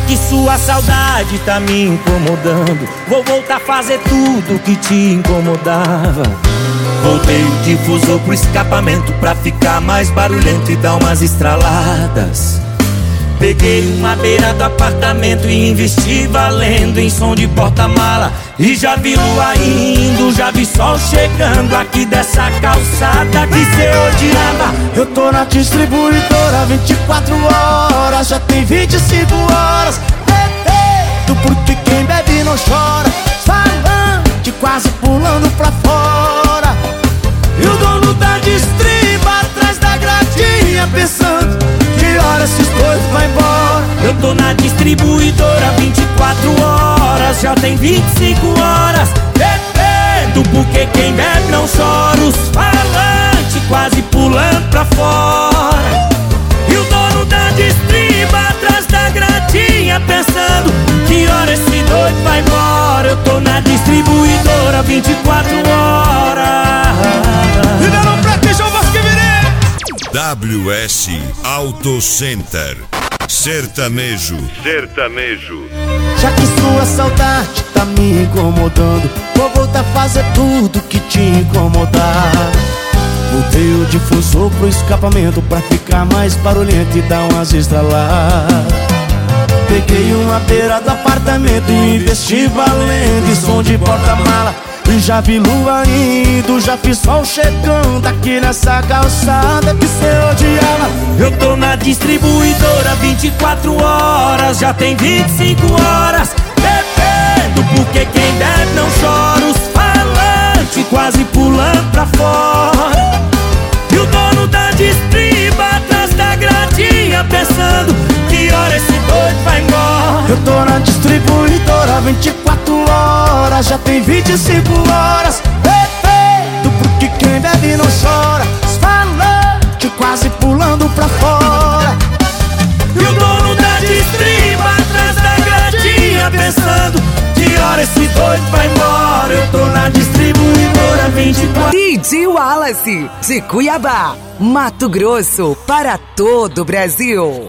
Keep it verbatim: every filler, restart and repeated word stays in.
que sua saudade tá me incomodando, vou voltar a fazer tudo que te incomodava. Voltei o difusor pro escapamento pra ficar mais barulhento e dar umas estraladas. Peguei uma beira do apartamento e investi valendo em som de porta-mala. E já vi lua indo, já vi sol chegando aqui dessa calçada que cê odiava. Eu tô na distribuidora vinte e quatro horas, já tem vinte e cinco horas. Bebendo porque quem bebe não chora, falante quase pulando pra fora. E o dono da distriba atrás da gradinha pensando que hora esses dois vai embora. Eu tô na distribuidora vinte e quatro horas, já tem vinte e cinco horas. Bebendo porque quem bebe não chora, os falantes quase pulando pra fora. E o dono da distriba atrás da gradinha pensando que hora esse doido vai embora. Eu tô na distribuidora vinte e quatro horas. E não presta o que virei. W S Auto Center. Sertanejo. Sertanejo. Já que sua saudade tá me incomodando, vou voltar a fazer tudo que te incomodava. Voltei o difusor pro escapamento pra ficar mais barulhento e dar umas estraladas. Peguei uma beira do apartamento e investi valendo em som de porta-mala. E já vi lua indo, já vi sol chegando aqui nessa calçada que cê odiava. Eu tô na distribuidora vinte e quatro horas, já tem vinte e cinco horas. Bebendo porque quem bebe não chora, os falantes quase pulando pra fora. E o dono da distriba atrás da gradinha pensando que hora esse doido vai embora. Eu tô na distribuidora vinte e quatro horas, já tem vinte e cinco horas. Bebendo porque quem bebe não chora, os falantes quase pulando pra fora. E o dono da distriba atrás da gradinha pensando que hora esse doido vai embora. Eu tô na distribuidora vinte e quatro. D J Wallace, de Cuiabá, Mato Grosso, para todo o Brasil.